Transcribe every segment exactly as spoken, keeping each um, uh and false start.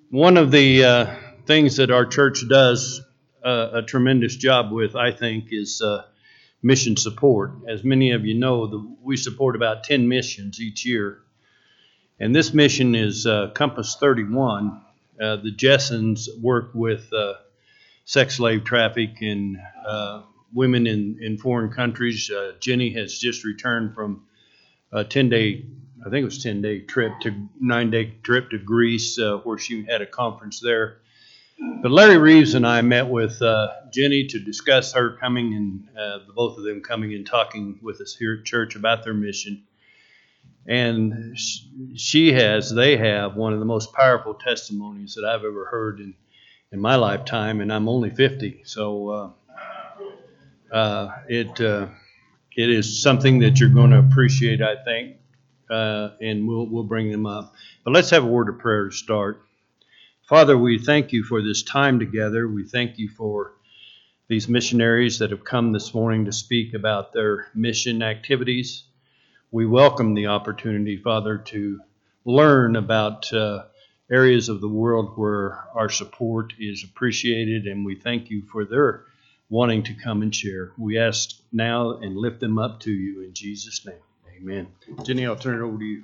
One of the uh, things that our church does uh, a tremendous job with, I think, is uh, mission support. As many of you know, the, we support about ten missions each year. And this mission is uh, Compass thirty-one. Uh, the Jessens work with uh, sex slave traffic and uh, women in, in foreign countries. Uh, Jenny has just returned from a ten-day, I think it was ten-day trip to nine-day trip to Greece, uh, where she had a conference there. But Larry Reeves and I met with uh, Jenny to discuss her coming and uh, the both of them coming and talking with us here at church about their mission. And she has, they have one of the most powerful testimonies that I've ever heard in, in my lifetime, and I'm only fifty. So uh, uh, it uh, it is something that you're going to appreciate, I think, uh, and we'll we'll bring them up. But let's have a word of prayer to start. Father, we thank you for this time together. We thank you for these missionaries that have come this morning to speak about their mission activities. We welcome the opportunity, Father, to learn about uh, areas of the world where our support is appreciated, and we thank you for their wanting to come and share. We ask now and lift them up to you in Jesus' name. Amen. Jenny, I'll turn it over to you.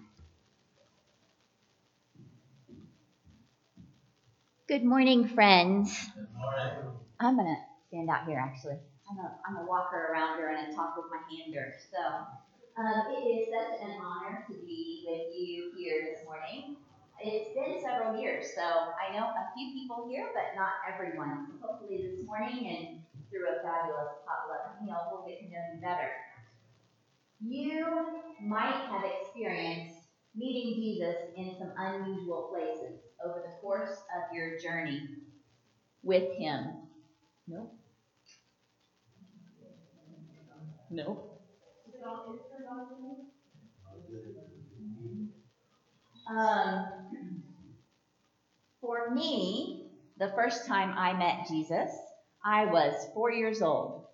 Good morning, friends. Good morning. I'm going to stand out here, actually. I'm a, I'm a walker around her and a talk with my hander. So um, it is such an honor to be with you here this morning. It's been several years, so I know a few people here, but not everyone. So hopefully this morning and through a fabulous potluck meal, we'll get to know you better. You might have experienced meeting Jesus in some unusual places over the course of your journey with him. No? No? Um, for me, the first time I met Jesus, I was four years old.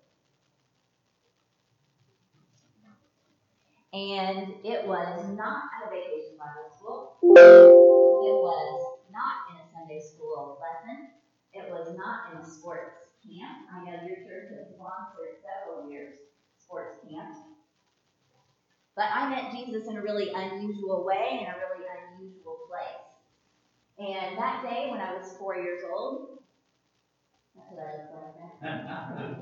And it was not at a vacation Bible school. It was not in a Sunday school lesson. It was not in a sports camp. I know your church has sponsored several years sports camps. But I met Jesus in a really unusual way, in a really unusual place. And that day when I was four years old, that's what I look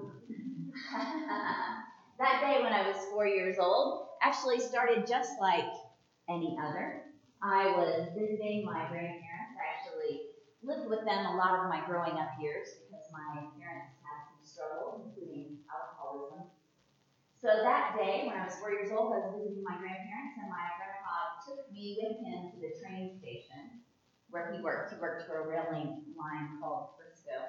like. That day when I was four years old actually started just like any other. I was visiting my grandparents. I actually lived with them a lot of my growing up years because my parents had some struggles, including alcoholism. So that day, when I was four years old, I was visiting my grandparents, and my grandpa took me with him to the train station where he worked. He worked for a railing line called Frisco.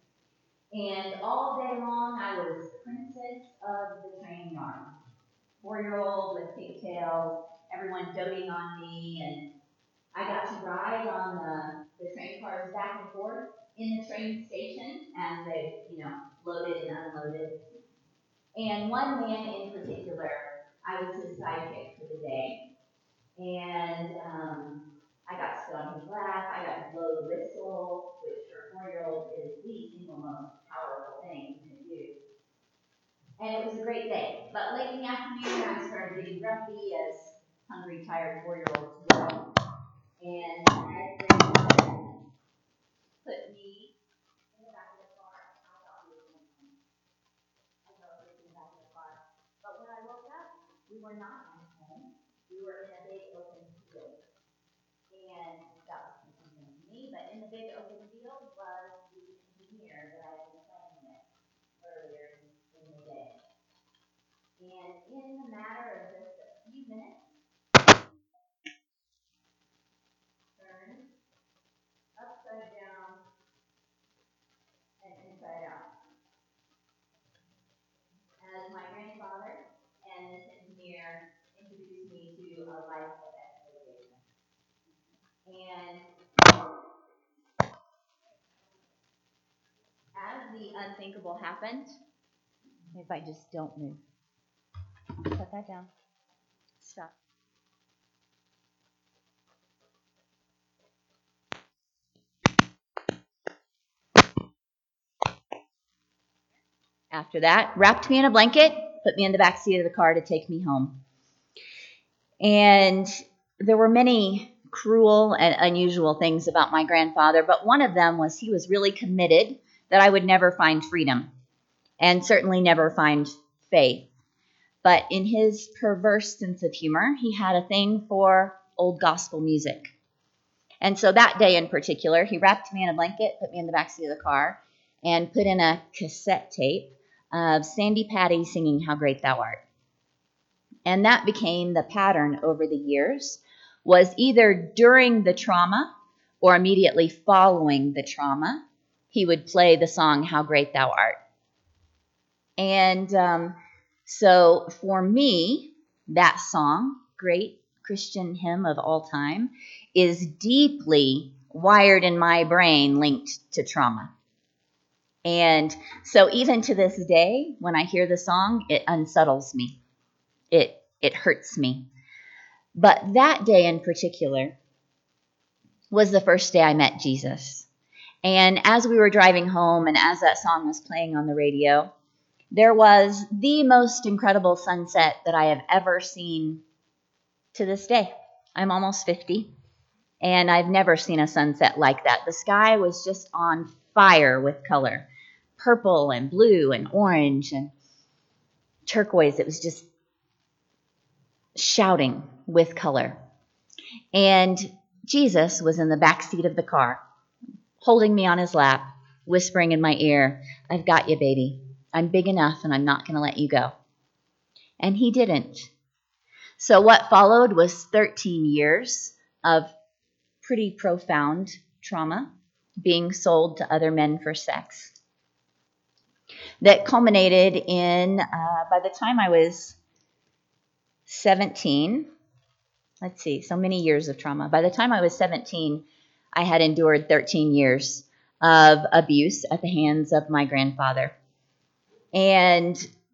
And all day long, I was the princess of the train yard. Four-year-old with pigtails, everyone doting on me, and I got to ride on the, the train cars back and forth in the train station as they, you know, loaded and unloaded. And one man in particular, I was his sidekick for the day. And um, I got to sit on his lap. I got to blow the whistle, which for a four-year-old is the single most powerful thing you can do. And it was a great day. But late in the afternoon, I started getting grumpy, as hungry, tired four-year-olds will. And my grandmother put me in the back of the car. I thought we were going home. I thought we were in the back of the car. But when I woke up, we were not at home. We were in a big open field. And that was confusing to me. But in the big open field was the engineer that I had been playing with earlier in the day. And in the matter of just a few minutes, turned upside down and inside out. As my grandfather and this engineer introduced me to a life of exploration. And as the unthinkable happened, if I just don't move, put that down. Stop. after that, wrapped me in a blanket, put me in the back seat of the car to take me home. And there were many cruel and unusual things about my grandfather, but one of them was he was really committed that I would never find freedom and certainly never find faith. But in his perverse sense of humor, he had a thing for old gospel music. And so that day in particular, he wrapped me in a blanket, put me in the backseat of the car, and put in a cassette tape of Sandy Patty singing How Great Thou Art. And that became the pattern over the years, was either during the trauma or immediately following the trauma, he would play the song How Great Thou Art. And um, so for me, that song, great Christian hymn of all time, is deeply wired in my brain linked to trauma. And so even to this day, when I hear the song, it unsettles me. It it hurts me. But that day in particular was the first day I met Jesus. And as we were driving home and as that song was playing on the radio, there was the most incredible sunset that I have ever seen to this day. I'm almost fifty, and I've never seen a sunset like that. The sky was just on fire with color, purple and blue and orange and turquoise. It was just shouting with color. And Jesus was in the back seat of the car, holding me on his lap, whispering in my ear, "I've got you, baby. I'm big enough and I'm not going to let you go." And he didn't. So what followed was thirteen years of pretty profound trauma, being sold to other men for sex, that culminated in, uh, by the time I was seventeen, let's see, so many years of trauma. By the time I was seventeen, I had endured thirteen years of abuse at the hands of my grandfather. And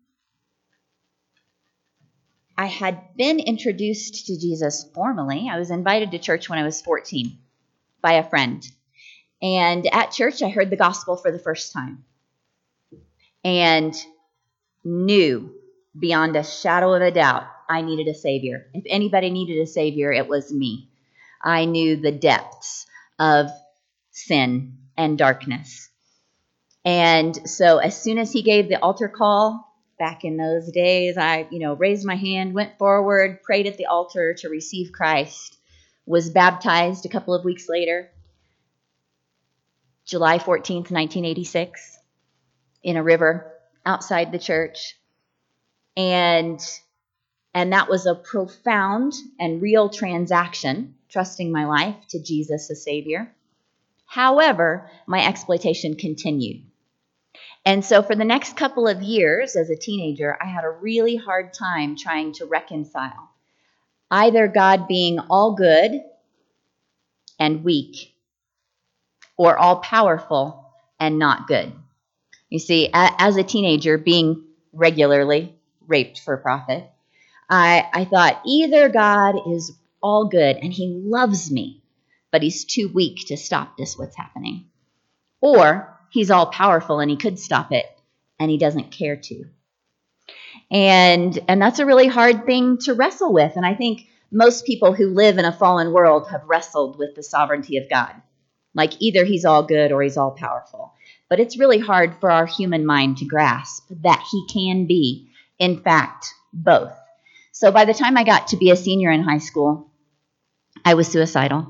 I had been introduced to Jesus formally. I was invited to church when I was fourteen by a friend. And at church, I heard the gospel for the first time and knew beyond a shadow of a doubt I needed a Savior. If anybody needed a Savior, it was me. I knew the depths of sin and darkness. And so as soon as he gave the altar call, back in those days, I, you know, raised my hand, went forward, prayed at the altar to receive Christ, was baptized a couple of weeks later, July fourteenth, nineteen eighty-six, in a river outside the church. And, and that was a profound and real transaction, trusting my life to Jesus as Savior. However, my exploitation continued. And so for the next couple of years as a teenager, I had a really hard time trying to reconcile either God being all good and weak or all powerful and not good. You see, as a teenager, being regularly raped for profit, I, I thought either God is all good and he loves me, but he's too weak to stop this, what's happening, or he's all powerful and he could stop it and he doesn't care to. And and that's a really hard thing to wrestle with. And I think most people who live in a fallen world have wrestled with the sovereignty of God. Like either he's all good or he's all powerful. But it's really hard for our human mind to grasp that he can be, in fact, both. So by the time I got to be a senior in high school, I was suicidal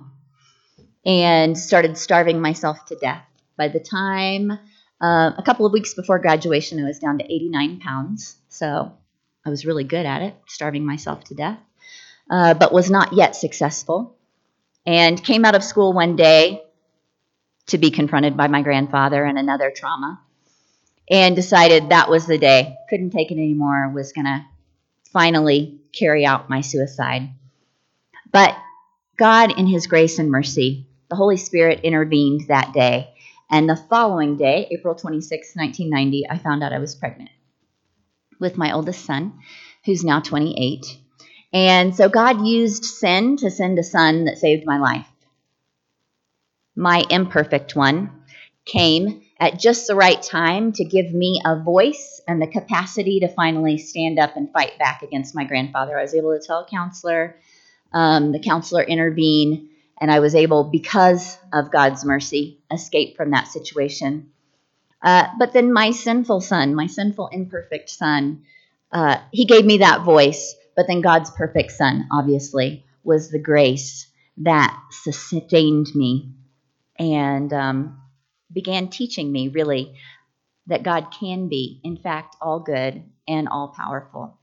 and started starving myself to death. By the time, uh, a couple of weeks before graduation, I was down to eighty-nine pounds. So I was really good at it, starving myself to death, uh, but was not yet successful. And came out of school one day to be confronted by my grandfather and another trauma, and decided that was the day. Couldn't take it anymore, was going to finally carry out my suicide. But God, in his grace and mercy, the Holy Spirit intervened that day. And the following day, April twenty-sixth, nineteen ninety, I found out I was pregnant with my oldest son, who's now twenty-eight. And so God used sin to send a son that saved my life. My imperfect one, came at just the right time to give me a voice and the capacity to finally stand up and fight back against my grandfather. I was able to tell a counselor, um, the counselor intervened, and I was able, because of God's mercy, escape from that situation. Uh, but then my sinful son, my sinful, imperfect son, uh, he gave me that voice. But then God's perfect son, obviously, was the grace that sustained me and um, began teaching me, really, that God can be, in fact, all good and all powerful.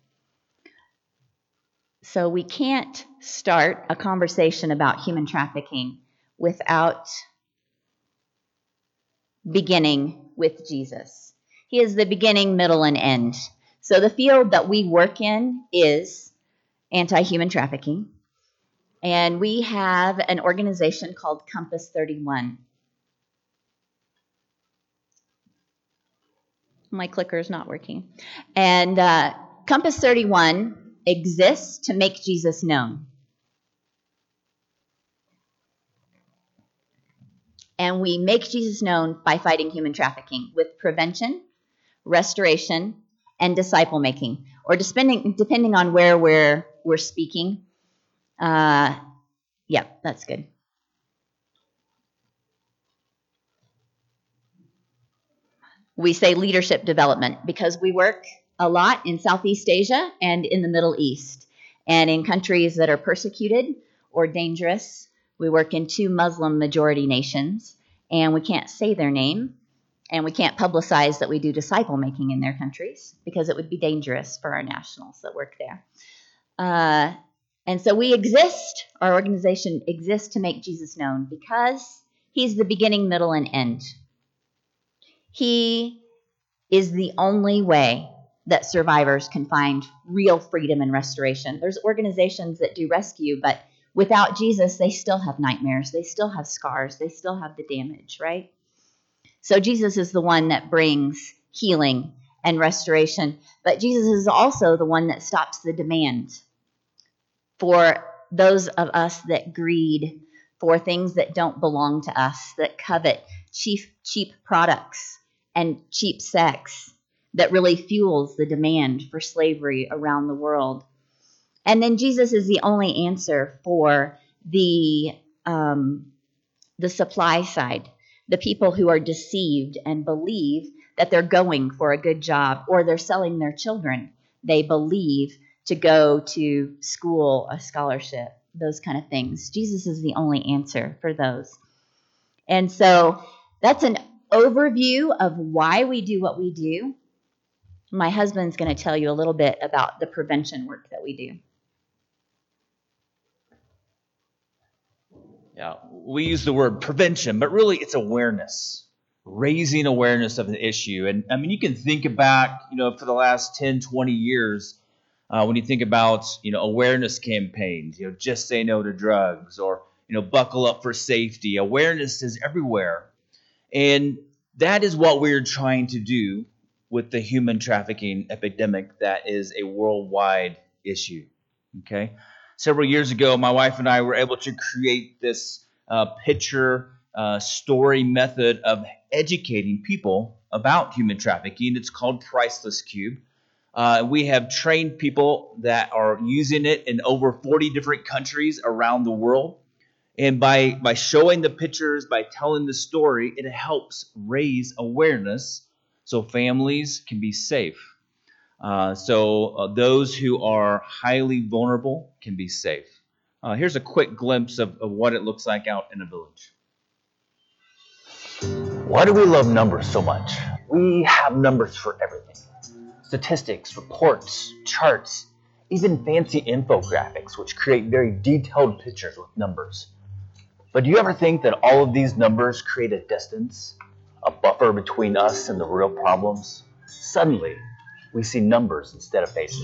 So we can't start a conversation about human trafficking without beginning with Jesus. He is the beginning, middle, and end. So the field that we work in is anti-human trafficking. And we have an organization called Compass thirty-one. My clicker is not working. And uh, Compass thirty-one exists to make Jesus known. And we make Jesus known by fighting human trafficking with prevention, restoration, and disciple making, or depending depending on where we're we're speaking. Uh, yeah, that's good. We say leadership development because we work a lot in Southeast Asia and in the Middle East, and in countries that are persecuted or dangerous. We work in two Muslim majority nations, and we can't say their name, and we can't publicize that we do disciple making in their countries because it would be dangerous for our nationals that work there. Uh, and so we exist, our organization exists to make Jesus known because he's the beginning, middle, and end. He is the only way that survivors can find real freedom and restoration. There's organizations that do rescue, but without Jesus, they still have nightmares. They still have scars. They still have the damage, right? So Jesus is the one that brings healing and restoration. But Jesus is also the one that stops the demand for those of us that greed for things that don't belong to us, that covet cheap, cheap products and cheap sex that really fuels the demand for slavery around the world. And then Jesus is the only answer for the um, the supply side, the people who are deceived and believe that they're going for a good job, or they're selling their children, they believe, to go to school, a scholarship, those kind of things. Jesus is the only answer for those. And so that's an overview of why we do what we do. My husband's going to tell you a little bit about the prevention work that we do. Yeah, we use the word prevention, but really it's awareness, raising awareness of an issue. And I mean, you can think back, you know, for the last ten, twenty years, uh, when you think about, you know, awareness campaigns, you know, just say no to drugs, or, you know, buckle up for safety. Awareness is everywhere. And that is what we're trying to do with the human trafficking epidemic that is a worldwide issue. Okay. Several years ago, my wife and I were able to create this uh, picture uh, story method of educating people about human trafficking. It's called Priceless Cube. Uh, we have trained people that are using it in over forty different countries around the world. And by, by showing the pictures, by telling the story, it helps raise awareness so families can be safe. Uh, so uh, those who are highly vulnerable can be safe. Uh, here's a quick glimpse of, of what it looks like out in a village. Why do we love numbers so much? We have numbers for everything. Statistics, reports, charts, even fancy infographics, which create very detailed pictures with numbers. But do you ever think that all of these numbers create a distance, a buffer between us and the real problems? Suddenly, we see numbers instead of faces.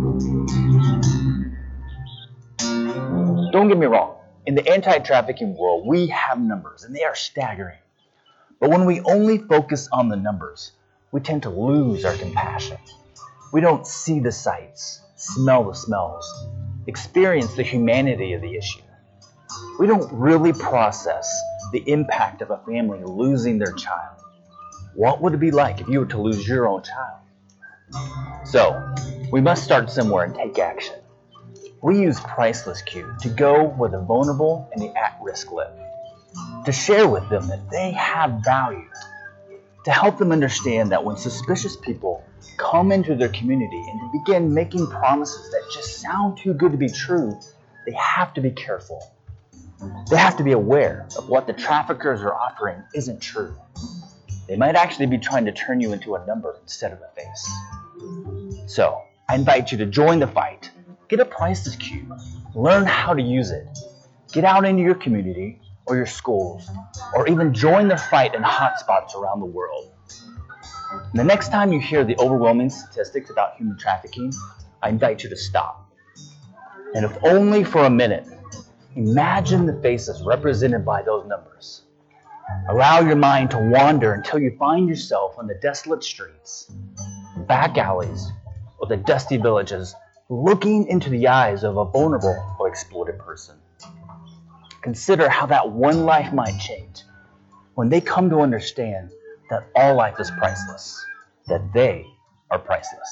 Don't get me wrong. In the anti-trafficking world, we have numbers, and they are staggering. But when we only focus on the numbers, we tend to lose our compassion. We don't see the sights, smell the smells, experience the humanity of the issue. We don't really process the impact of a family losing their child. What would it be like if you were to lose your own child? So, we must start somewhere and take action. We use Priceless Cube to go where the vulnerable and the at-risk live, to share with them that they have value, to help them understand that when suspicious people come into their community and to begin making promises that just sound too good to be true, they have to be careful. They have to be aware of what the traffickers are offering isn't true. They might actually be trying to turn you into a number instead of a face. So, I invite you to join the fight. Get a Priceless Cube. Learn how to use it. Get out into your community or your schools, or even join the fight in hotspots around the world. And the next time you hear the overwhelming statistics about human trafficking, I invite you to stop. And if only for a minute, imagine the faces represented by those numbers. Allow your mind to wander until you find yourself on the desolate streets, back alleys, or the dusty villages, looking into the eyes of a vulnerable or exploited person. Consider how that one life might change when they come to understand that all life is priceless, that they are priceless.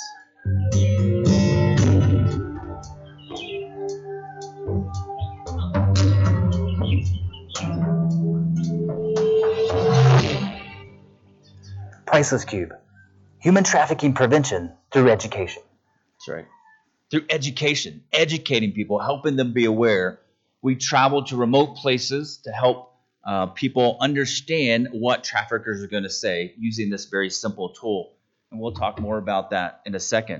Priceless Cube, human trafficking prevention through education. That's right. Through education, educating people, helping them be aware. We travel to remote places to help uh, people understand what traffickers are going to say using this very simple tool. And we'll talk more about that in a second.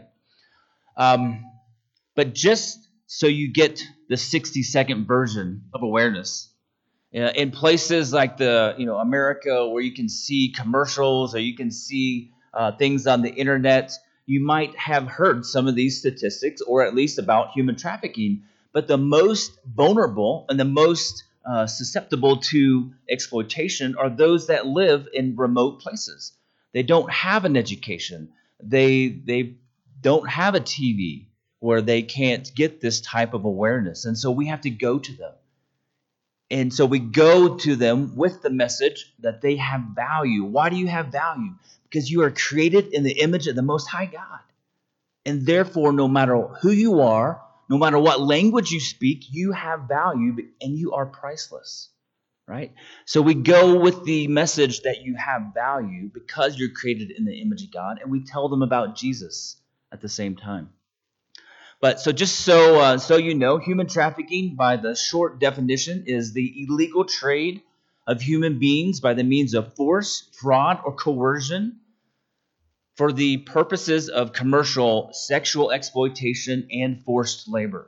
Um, but just so you get the sixty second version of awareness, uh, in places like the, you know, America, where you can see commercials or you can see uh, things on the internet, you might have heard some of these statistics, or at least about human trafficking. But the most vulnerable and the most uh, susceptible to exploitation are those that live in remote places. They don't have an education. They they don't have a T V where they can't get this type of awareness. And so we have to go to them. And so we go to them with the message that they have value. Why do you have value? Because you are created in the image of the Most High God. And therefore, no matter who you are, no matter what language you speak, you have value and you are priceless, right? So we go with the message that you have value because you're created in the image of God, and we tell them about Jesus at the same time. But so just so uh, so you know, human trafficking, by the short definition, is the illegal trade of human beings by the means of force, fraud, or coercion for the purposes of commercial sexual exploitation and forced labor.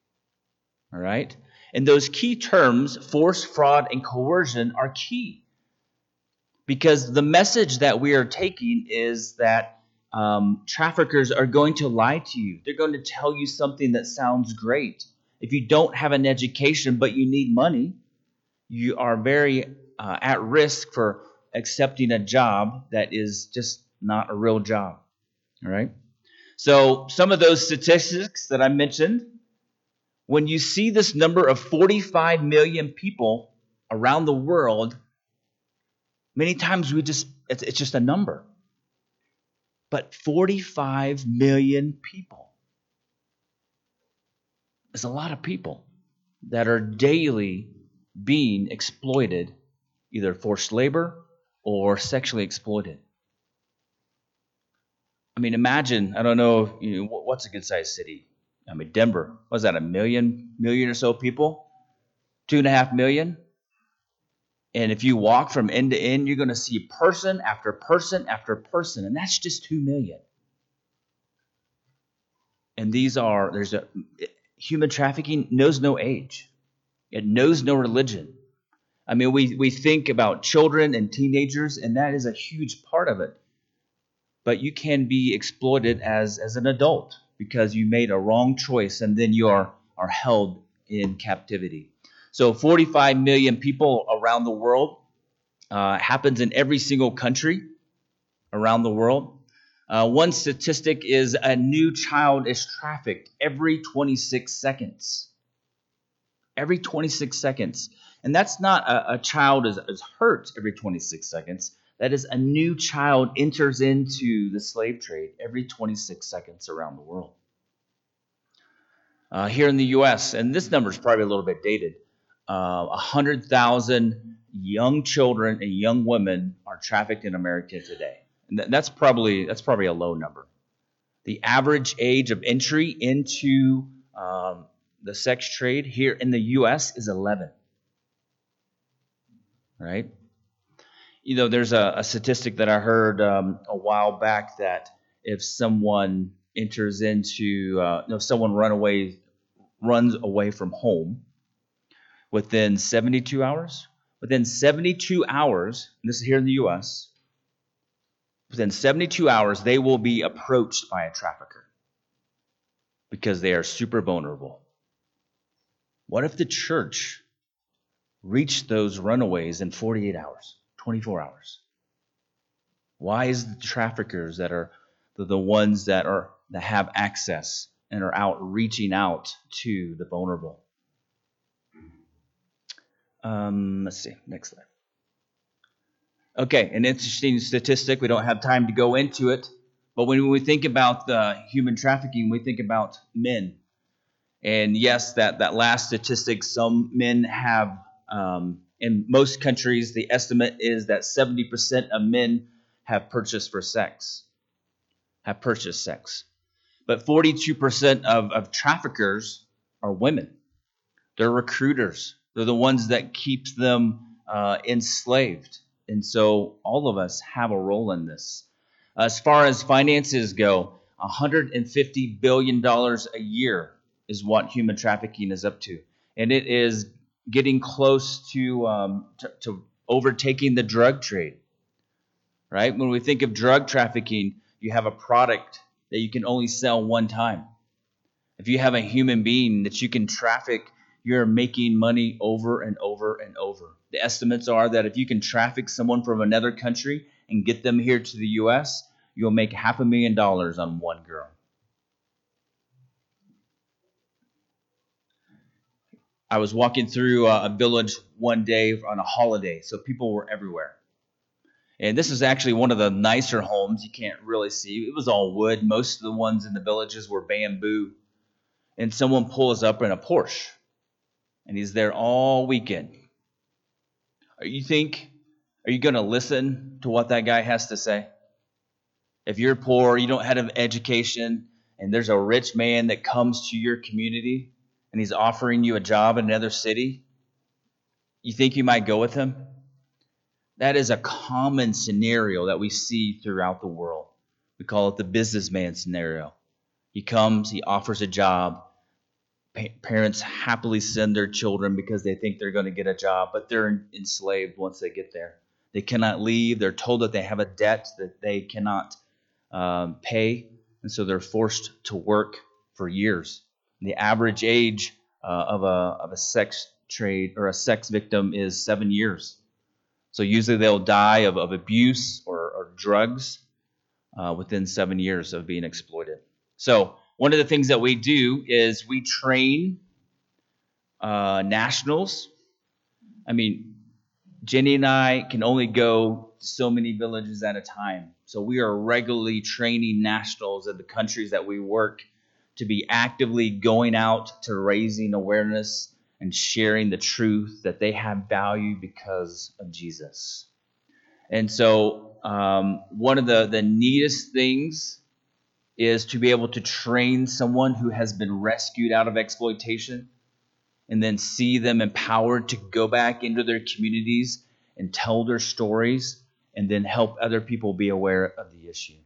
All right? And those key terms, force, fraud, and coercion, are key. Because the message that we are taking is that um, traffickers are going to lie to you. They're going to tell you something that sounds great. If you don't have an education but you need money, you are very uh, at risk for accepting a job that is just not a real job. All right? So some of those statistics that I mentioned, when you see this number of forty-five million people around the world, many times we just, it's, it's just a number. But forty-five million people is a lot of people that are daily being exploited, either forced labor or sexually exploited. I mean, imagine, I don't know, you know, what's a good sized city? I mean, Denver, was that a million, million or so people? Two and a half million? And if you walk from end to end, you're going to see person after person after person. And that's just two million. And these are, there's a, human trafficking knows no age. It knows no religion. I mean, we, we think about children and teenagers, and that is a huge part of it. But you can be exploited as, as an adult because you made a wrong choice, and then you are, are held in captivity. So forty-five million people around the world, uh, happens in every single country around the world. Uh, one statistic is a new child is trafficked every twenty-six seconds. every twenty-six seconds. And that's not a, a child is, is hurt every twenty-six seconds. That is a new child enters into the slave trade every twenty-six seconds around the world. Uh, here in the U S, and this number is probably a little bit dated, uh, one hundred thousand young children and young women are trafficked in America today. And th- that's probably that's probably a low number. The average age of entry into um, the sex trade here in the U S is eleven. Right? You know, there's a, a statistic that I heard um, a while back that if someone enters into, uh, no, someone run away, runs away from home within seventy-two hours, within seventy-two hours, and this is here in the U S, within seventy-two hours, they will be approached by a trafficker because they are super vulnerable. What if the church reached those runaways in forty-eight hours, twenty-four hours? Why is the traffickers that are the, the ones that are that have access and are out reaching out to the vulnerable? Um, let's see, next slide. Okay, an interesting statistic. We don't have time to go into it, but when we think about the human trafficking, we think about men. And yes, that, that last statistic, some men have, um, in most countries, the estimate is that seventy percent of men have purchased for sex, have purchased sex. But forty-two percent of, of traffickers are women. They're recruiters. They're the ones that keep them uh, enslaved. And so all of us have a role in this. As far as finances go, one hundred fifty billion dollars a year is what human trafficking is up to. And it is getting close to, um, to, to overtaking the drug trade, right? When we think of drug trafficking, you have a product that you can only sell one time. If you have a human being that you can traffic, you're making money over and over and over. The estimates are that if you can traffic someone from another country and get them here to the U S, you'll make half a million dollars on one girl. I was walking through a village one day on a holiday, so people were everywhere. And this is actually one of the nicer homes. You can't really see. It was all wood. Most of the ones in the villages were bamboo. And someone pulls up in a Porsche, and he's there all weekend. You think, are you going to listen to what that guy has to say? If you're poor, you don't have an education, and there's a rich man that comes to your community, and he's offering you a job in another city, you think you might go with him? That is a common scenario that we see throughout the world. We call it the businessman scenario. He comes, he offers a job. Pa- parents happily send their children because they think they're going to get a job, but they're enslaved once they get there. They cannot leave. They're told that they have a debt that they cannot um, pay, and so they're forced to work for years. The average age uh, of a of a sex trade or a sex victim is seven years. So usually they'll die of, of abuse or, or drugs uh, within seven years of being exploited. So one of the things that we do is we train uh, nationals. I mean, Jenny and I can only go to so many villages at a time. So we are regularly training nationals in the countries that we work to be actively going out to raising awareness and sharing the truth that they have value because of Jesus. And so um, one of the, the neatest things is to be able to train someone who has been rescued out of exploitation and then see them empowered to go back into their communities and tell their stories and then help other people be aware of the issue.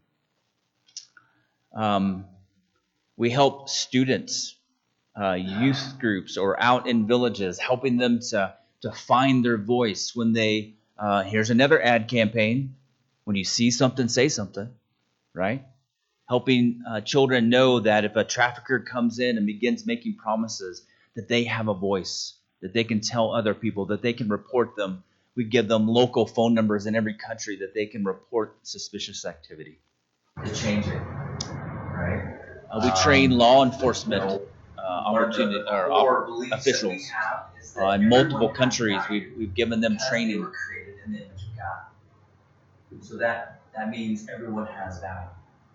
Um, we help students, uh, youth groups, or out in villages, helping them to, to find their voice when they, uh, here's another ad campaign. When you see something, say something, right? Helping uh, children know that if a trafficker comes in and begins making promises, that they have a voice, that they can tell other people, that they can report them. We give them local phone numbers in every country that they can report suspicious activity to change it. Right? Uh, we train law enforcement uh, opportunity or op- officials uh, in multiple countries. We've we've given them training. They were created in the image of God. So that that means everyone has value.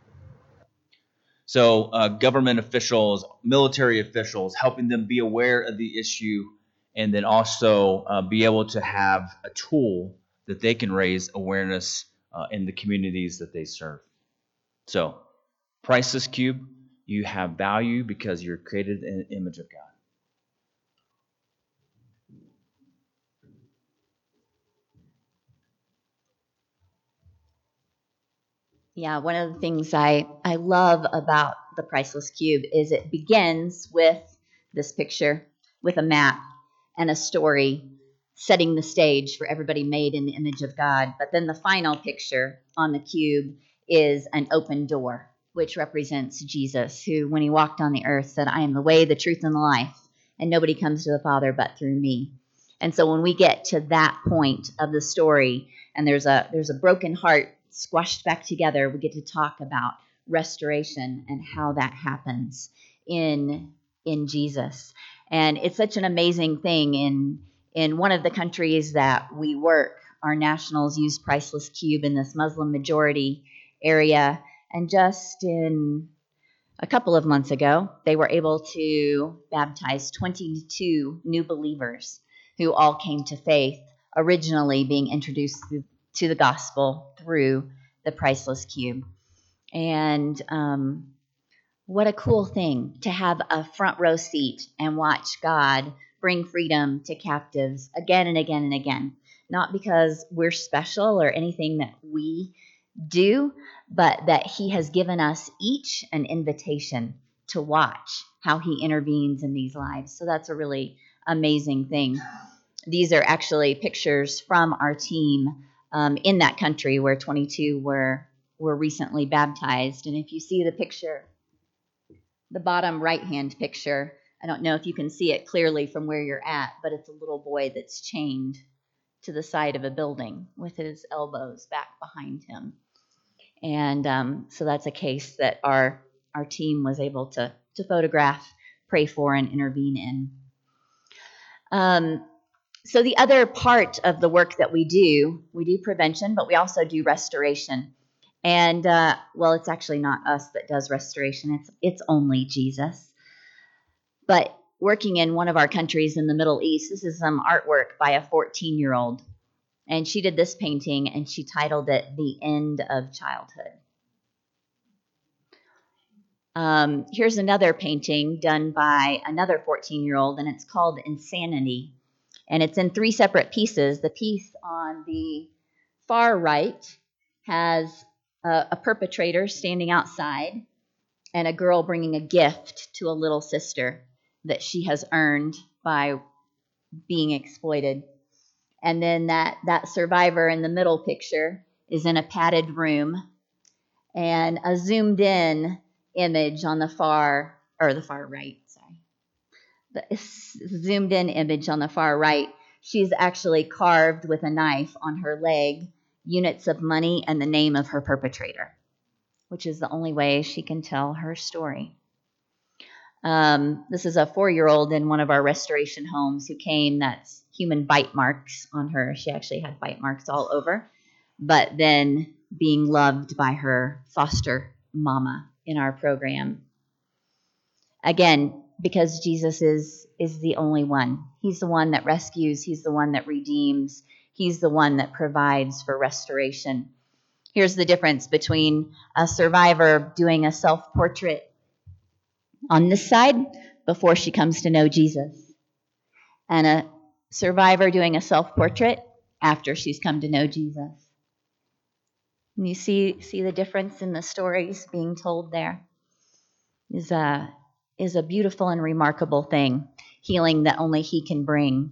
So uh, government officials, military officials, helping them be aware of the issue, and then also uh, be able to have a tool that they can raise awareness uh, in the communities that they serve. So, Priceless Cube, you have value because you're created in the image of God. Yeah, one of the things I, I love about the Priceless Cube is it begins with this picture, with a map and a story setting the stage for everybody made in the image of God. But then the final picture on the cube is an open door, which represents Jesus, who, when he walked on the earth, said, I am the way, the truth, and the life, and nobody comes to the Father but through me. And so when we get to that point of the story, and there's a there's a broken heart squashed back together, we get to talk about restoration and how that happens in in Jesus. And it's such an amazing thing. In in one of the countries that we work, our nationals use Priceless Cube in this Muslim majority area. And just in a couple of months ago, they were able to baptize twenty-two new believers who all came to faith, originally being introduced to the gospel through the Priceless Cube. And um, what a cool thing to have a front row seat and watch God bring freedom to captives again and again and again. Not because we're special or anything that we do, but that he has given us each an invitation to watch how he intervenes in these lives. So that's a really amazing thing. These are actually pictures from our team um, in that country where twenty-two were were recently baptized. And if you see the picture, the bottom right-hand picture, I don't know if you can see it clearly from where you're at, but it's a little boy that's chained to the side of a building with his elbows back behind him. And um, so that's a case that our our team was able to to photograph, pray for, and intervene in. Um, so the other part of the work that we do, we do prevention, but we also do restoration. And uh, well, it's actually not us that does restoration. It's it's only Jesus. But working in one of our countries in the Middle East, this is some artwork by a fourteen-year-old. And she did this painting, and she titled it The End of Childhood. Um, here's another painting done by another fourteen-year-old, and it's called Insanity. And it's in three separate pieces. The piece on the far right has a, a perpetrator standing outside and a girl bringing a gift to a little sister that she has earned by being exploited. And then that, that survivor in the middle picture is in a padded room, and a zoomed in image on the far, or the far right, sorry. The zoomed in image on the far right, she's actually carved with a knife on her leg units of money and the name of her perpetrator, which is the only way she can tell her story. Um, this is a four-year-old in one of our restoration homes who came. That's human bite marks on her. She actually had bite marks all over, but then being loved by her foster mama in our program. Again, because Jesus is, is the only one. He's the one that rescues. He's the one that redeems. He's the one that provides for restoration. Here's the difference between a survivor doing a self-portrait on this side before she comes to know Jesus, and a survivor doing a self-portrait after she's come to know Jesus. And you see see the difference in the stories being told there is a, is a beautiful and remarkable thing, healing that only he can bring.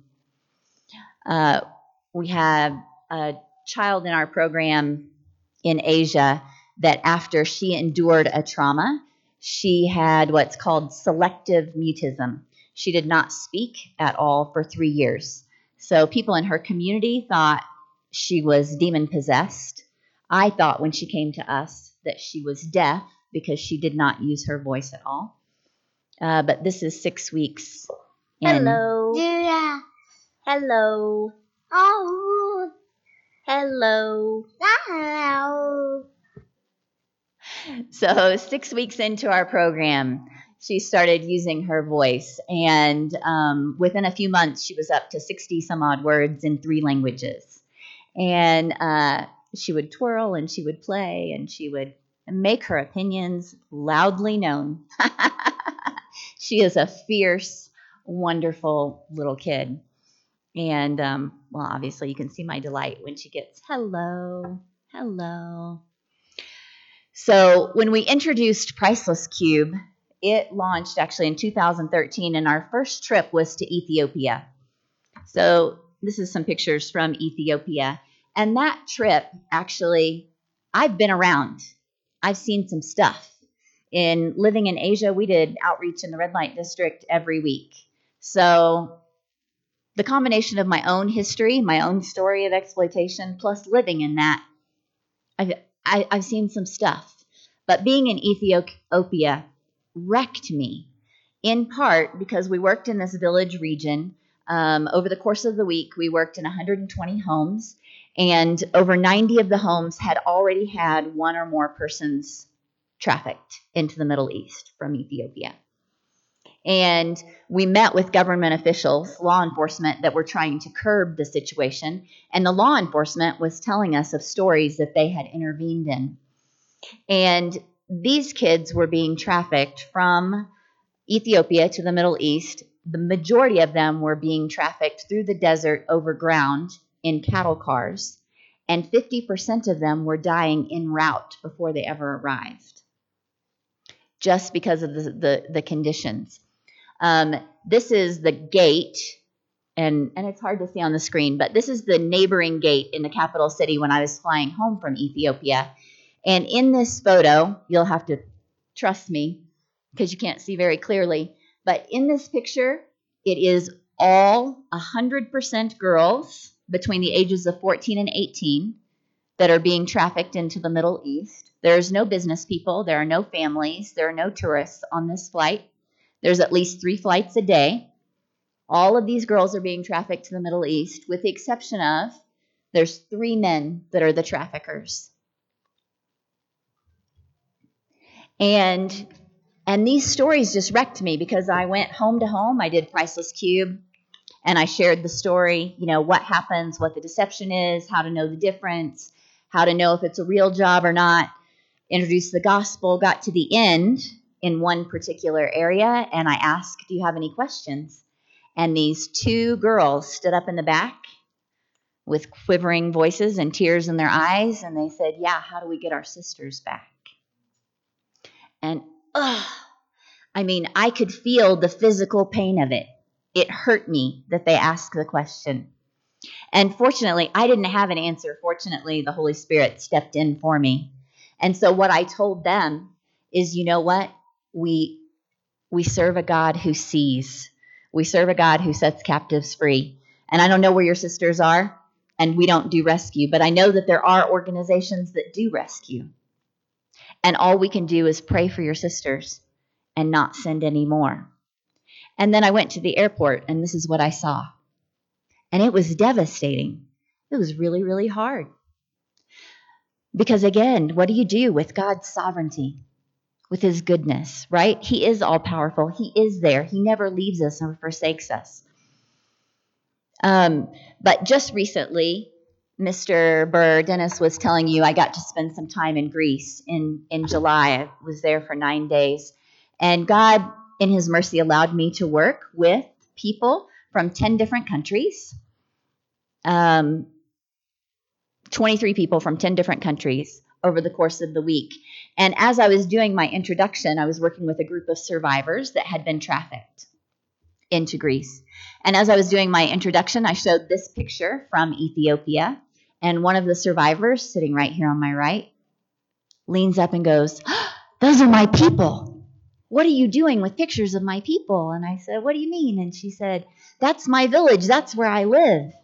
Uh, we have a child in our program in Asia that after she endured a trauma, she had what's called selective mutism. She did not speak at all for three years. So people in her community thought she was demon-possessed. I thought when she came to us that she was deaf because she did not use her voice at all. Uh, but this is six weeks. In. Hello. Yeah. Hello. Oh. Hello. Hello. So six weeks into our program, she started using her voice. And um, within a few months, she was up to sixty some odd words in three languages. And uh, she would twirl and she would play and she would make her opinions loudly known. She is a fierce, wonderful little kid. And, um, well, obviously you can see my delight when she gets, hello, hello. So when we introduced Priceless Cube, it launched actually in two thousand thirteen, and our first trip was to Ethiopia. So this is some pictures from Ethiopia. And that trip, actually, I've been around. I've seen some stuff. In living in Asia, we did outreach in the red light district every week. So the combination of my own history, my own story of exploitation, plus living in that, I've, I, I've seen some stuff. But being in Ethiopia wrecked me, in part because we worked in this village region. Um, over the course of the week, we worked in one hundred twenty homes, and over ninety of the homes had already had one or more persons trafficked into the Middle East from Ethiopia. And we met with government officials, law enforcement, that were trying to curb the situation. And the law enforcement was telling us of stories that they had intervened in. And these kids were being trafficked from Ethiopia to the Middle East. The majority of them were being trafficked through the desert over ground in cattle cars. And fifty percent of them were dying en route before they ever arrived, just because of the, the, the conditions. Um, this is the gate, and, and it's hard to see on the screen, but this is the neighboring gate in the capital city when I was flying home from Ethiopia. And in this photo, you'll have to trust me because you can't see very clearly, but in this picture, it is all one hundred percent girls between the ages of fourteen and eighteen that are being trafficked into the Middle East. There's no business people. There are no families. There are no tourists on this flight. There's at least three flights a day. All of these girls are being trafficked to the Middle East, with the exception of there's three men that are the traffickers. And, and these stories just wrecked me because I went home to home. I did Priceless Cube, and I shared the story, you know, what happens, what the deception is, how to know the difference, how to know if it's a real job or not, introduced the gospel, got to the end in one particular area, and I asked, do you have any questions? And these two girls stood up in the back with quivering voices and tears in their eyes, and they said, yeah, how do we get our sisters back? And, ugh, I mean, I could feel the physical pain of it. It hurt me that they asked the question. And fortunately, I didn't have an answer. Fortunately, the Holy Spirit stepped in for me. And so what I told them is, you know what? We we serve a God who sees. We serve a God who sets captives free. And I don't know where your sisters are, and we don't do rescue, but I know that there are organizations that do rescue. And all we can do is pray for your sisters and not send any more. And then I went to the airport, and this is what I saw. And it was devastating. It was really, really hard. Because again, what do you do with God's sovereignty, with his goodness, right? He is all powerful. He is there. He never leaves us or forsakes us. Um, but just recently, Mister Burr, Dennis was telling you I got to spend some time in Greece in, in July. I was there for nine days. And God, in his mercy, allowed me to work with people from ten different countries. Um, twenty-three people from ten different countries over the course of the week. And as I was doing my introduction, I was working with a group of survivors that had been trafficked into Greece. And as I was doing my introduction, I showed this picture from Ethiopia. And one of the survivors, sitting right here on my right, leans up and goes, oh, those are my people. What are you doing with pictures of my people? And I said, what do you mean? And she said, that's my village. That's where I live.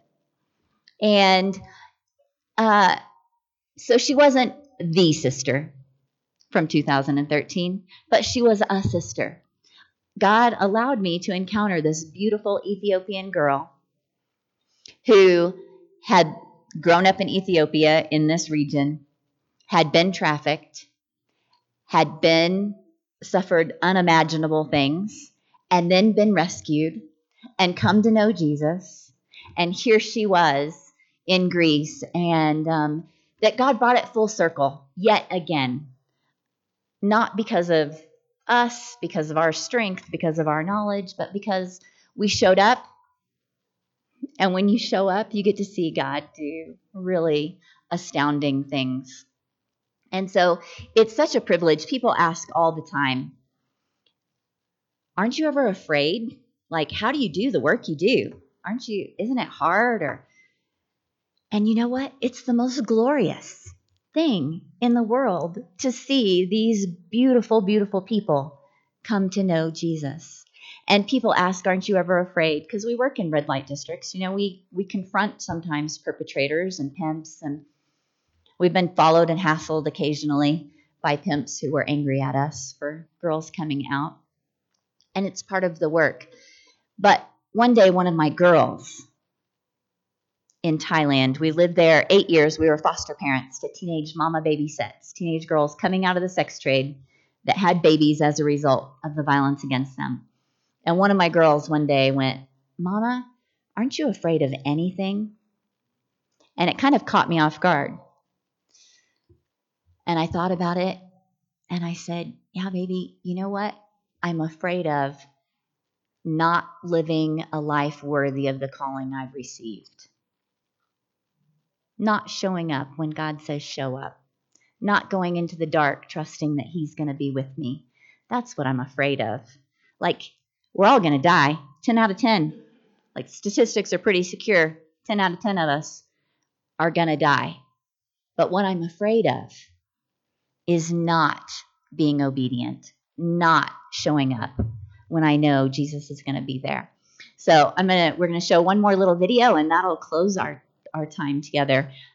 And uh, so she wasn't the sister from two thousand thirteen, but she was a sister. God allowed me to encounter this beautiful Ethiopian girl who had grown up in Ethiopia in this region, had been trafficked, had been suffered unimaginable things, and then been rescued and come to know Jesus. And here she was in Greece, and um, that God brought it full circle yet again, not because of us, because of our strength, because of our knowledge, but because we showed up. And when you show up, you get to see God do really astounding things. And so it's such a privilege. People ask all the time, aren't you ever afraid? Like, how do you do the work you do? Aren't you, isn't it hard? Or, and you know what? It's the most glorious thing in the world to see these beautiful, beautiful people come to know Jesus. And people ask, aren't you ever afraid? Because we work in red light districts. You know, we, we confront sometimes perpetrators and pimps, and we've been followed and hassled occasionally by pimps who were angry at us for girls coming out. And it's part of the work. But one day, one of my girls in Thailand, we lived there eight years. We were foster parents to teenage mama baby sets, teenage girls coming out of the sex trade that had babies as a result of the violence against them. And one of my girls one day went, Mama, aren't you afraid of anything? And it kind of caught me off guard. And I thought about it, and I said, yeah, baby, you know what? I'm afraid of not living a life worthy of the calling I've received. Not showing up when God says show up. Not going into the dark, trusting that He's going to be with me. That's what I'm afraid of. Like, we're all going to die. ten out of ten. Like, statistics are pretty secure. ten out of ten of us are going to die. But what I'm afraid of is not being obedient, not showing up when I know Jesus is going to be there. So I'm gonna we're gonna show one more little video, and that'll close our our time together.